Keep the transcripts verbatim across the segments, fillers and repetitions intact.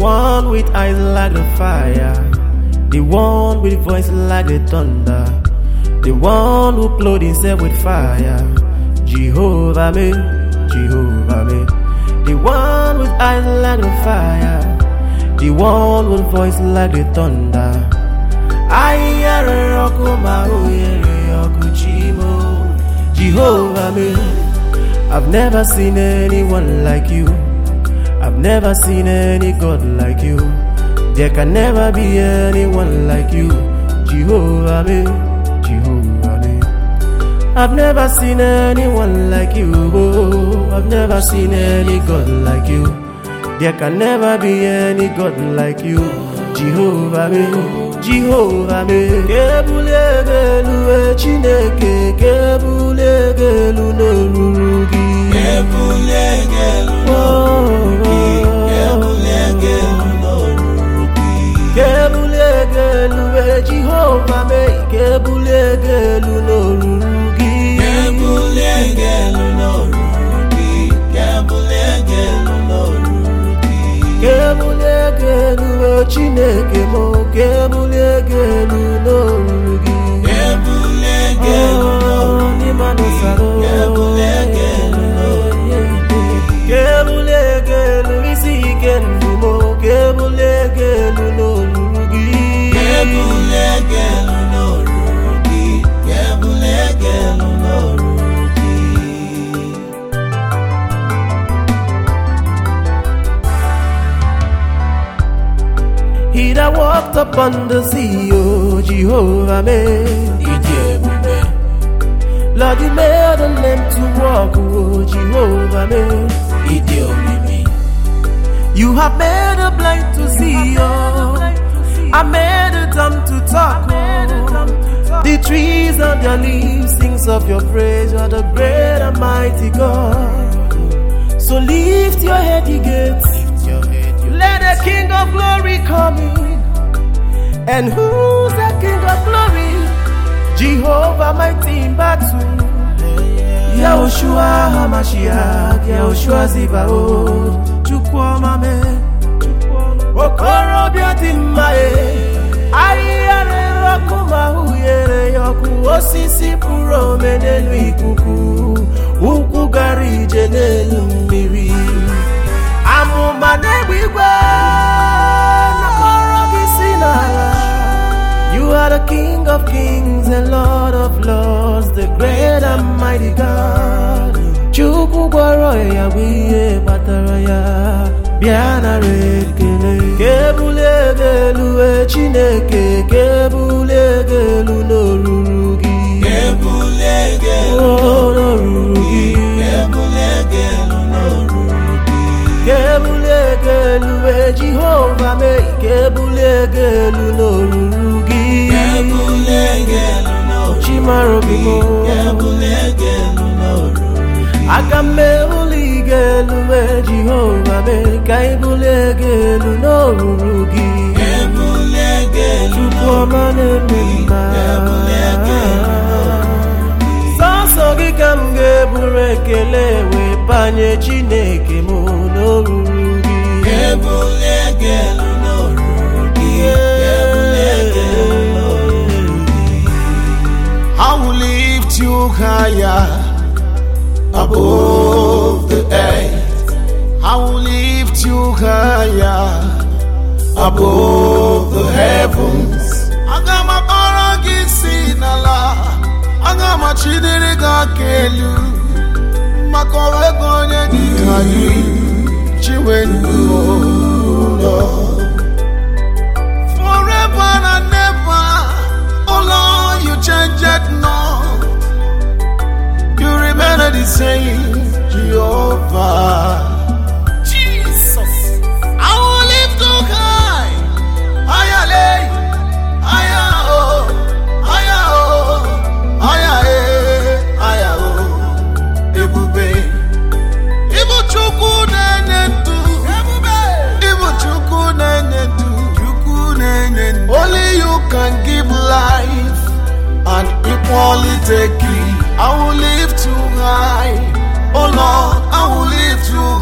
one with eyes like the fire, the one with voice like the thunder, the one who clothed himself with fire. Jehovah me, Jehovah me. The one with eyes like the fire, the one with voice like the thunder. I hear a rock my Jehovah me. I've never seen anyone like you. I've never seen any God like you. There can never be anyone like you. Jehovah me, Jehovah me. I've never seen anyone like you. Oh, I've never seen any God like you. There can never be any God like you. Jehovah me, Jehovah me. Kebulebelu Chineke, kebulebelu no rurugi. Kebulebelu no rurugi. Kebulebelu no rurugi. Kebulebelu Jehovah me, kebulebelu no rurugi. Kebulebelu no rurugi. Kebulebelu no rurugi. Kebulebelu Chineke mo, kebulebelu no rurugi. Kebulebelu no rurugi. Kebulebelu no rurugi. Kebulebelu isikendu mo, kebulebelu no rurugi. Kebulebelu no rurugi. Kebulebelu no rurugi. He that walked upon the sea, oh Jehovah me. Lord, you made a lame to walk, oh Jehovah me. You have made a blind to see, oh. I made a dumb to talk, oh. The trees and their leaves sings of your praise. You are the great and mighty God. So lift your head, ye gates. Let the King of glory come in. And who's the King of glory? Jehovah mighty in battle. Yahushua HaMashiach, Yahushua Zibaoth. Chukwuma me, Okorobia Timae. Ayare wakuma uyere yoku. Osisi puro menelu ikuku. Uku gari jenelu miri. You are the King of kings and Lord of lords, the great and mighty God. Chukwu gwaro ya wiye batara ya biana rekele. Kebulebelu e Chineke, kebulebelu no rurugi. Kebulebelu no rurugi. Kebulebelu no rurugi. Kebulebelu Jehovah me, kebulebelu no rurugi. Kebulebelu no Chimarobimo. Kebulebelu no rurugi. Agame uligelu Jehovah me, kebulebelu no rurugi. Kebulebelu Chukwuma ne mima. Saso gikamge burekele we panye Chineke mo no rurugi. Kebulebelu no rurugi. Kebulebelu no rurugi. I will lift you higher above the earth. I will lift you higher above the heavens. Agama baragi sinala. Agama chidiri gakelu. Makowe konye dikani. Forever and never, oh Lord, you change it not. You remain the same, Jehovah. Jesus, I will lift you high, higher, lay, higher, oh, higher, oh, higher, eh, higher, oh, Ebube, Ibu Chukwu. Only you can give life and equality. I will lift you high, oh Lord, I will lift you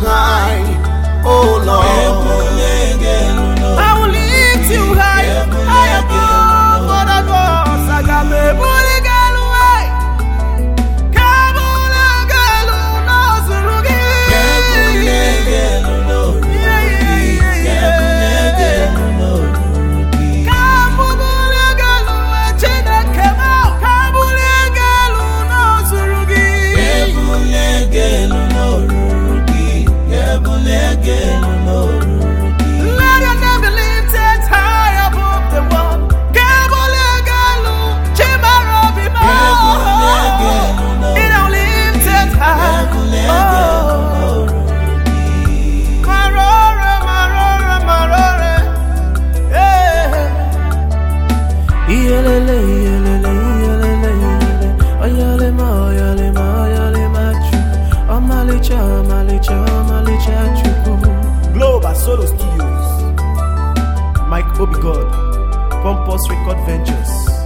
Solo Studios, Mike Obigod, Pompous Record Ventures.